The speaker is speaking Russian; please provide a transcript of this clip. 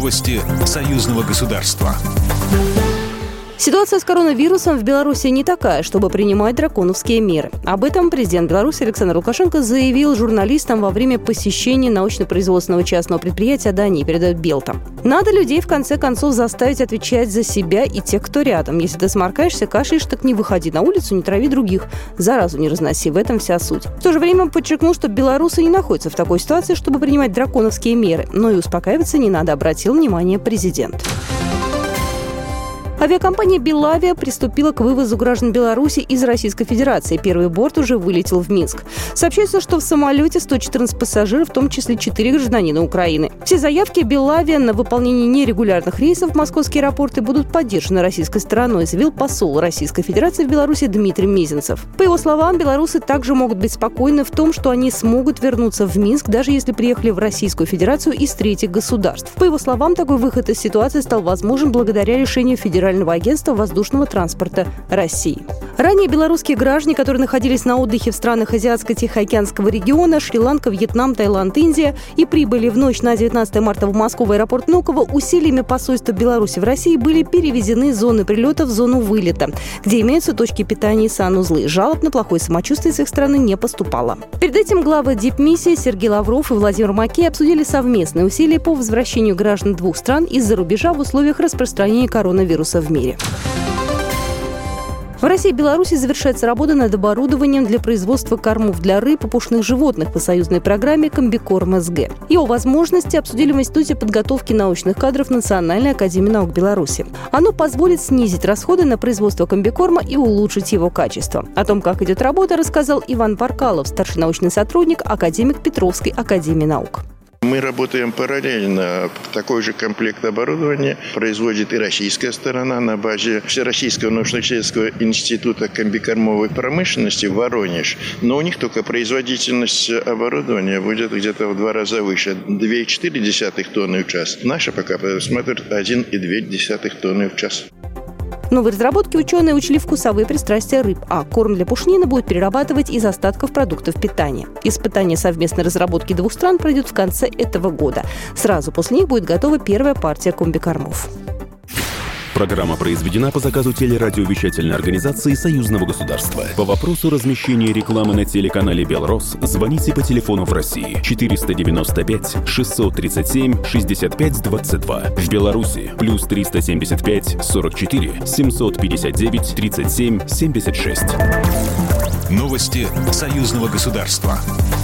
Новости союзного государства. Ситуация с коронавирусом в Беларуси не такая, чтобы принимать драконовские меры. Об этом президент Беларуси Александр Лукашенко заявил журналистам во время посещения научно-производственного частного предприятия Дании, передает Белта. Надо людей, в конце концов, заставить отвечать за себя и тех, кто рядом. Если ты сморкаешься, кашляешь, так не выходи на улицу, не трави других. Заразу не разноси, в этом вся суть. В то же время он подчеркнул, что белорусы не находятся в такой ситуации, чтобы принимать драконовские меры. Но и успокаиваться не надо, обратил внимание президент. Авиакомпания «Белавия» приступила к вывозу граждан Беларуси из Российской Федерации. Первый борт уже вылетел в Минск. Сообщается, что в самолете 114 пассажиров, в том числе 4 гражданина Украины. Все заявки «Белавия» на выполнение нерегулярных рейсов в московские аэропорты будут поддержаны российской стороной, заявил посол Российской Федерации в Беларуси Дмитрий Мезенцев. По его словам, белорусы также могут быть спокойны в том, что они смогут вернуться в Минск, даже если приехали в Российскую Федерацию из третьих государств. По его словам, такой выход из ситуации стал возможен благодаря решению Федерального агентства воздушного транспорта России. Ранее белорусские граждане, которые находились на отдыхе в странах Азиатско-Тихоокеанского региона, Шри-Ланка, Вьетнам, Таиланд, Индия и прибыли в ночь на 19 марта в Москву в аэропорт Внуково, усилиями посольства Беларуси в России были перевезены из зоны прилета в зону вылета, где имеются точки питания и санузлы. Жалоб на плохое самочувствие с их стороны не поступало. Перед этим главы дипмиссии Сергей Лавров и Владимир Макей обсудили совместные усилия по возвращению граждан двух стран из-за рубежа в условиях распространения коронавируса в мире. В России и Беларуси завершается работа над оборудованием для производства кормов для рыб и пушных животных по союзной программе «Комбикорм СГ». Его возможности обсудили в Институте подготовки научных кадров Национальной академии наук Беларуси. Оно позволит снизить расходы на производство комбикорма и улучшить его качество. О том, как идет работа, рассказал Иван Паркалов, старший научный сотрудник, академик Петровской академии наук. Мы работаем параллельно. Такой же комплект оборудования производит и российская сторона на базе Всероссийского научно-исследовательского института комбикормовой промышленности в Воронеж. Но у них только производительность оборудования будет где-то в 2 раза выше. 2,4 тонны в час. Наша пока смотрит 1,2 тонны в час. В новой разработке ученые учли вкусовые пристрастия рыб, а корм для пушнины будет перерабатывать из остатков продуктов питания. Испытание совместной разработки двух стран пройдет в конце этого года. Сразу после них будет готова первая партия комбикормов. Программа произведена по заказу телерадиовещательной организации Союзного государства. По вопросу размещения рекламы на телеканале «Белрос» звоните по телефону в России 495 637 65 22. В Беларуси + 375 44 759 37 76. Новости союзного государства.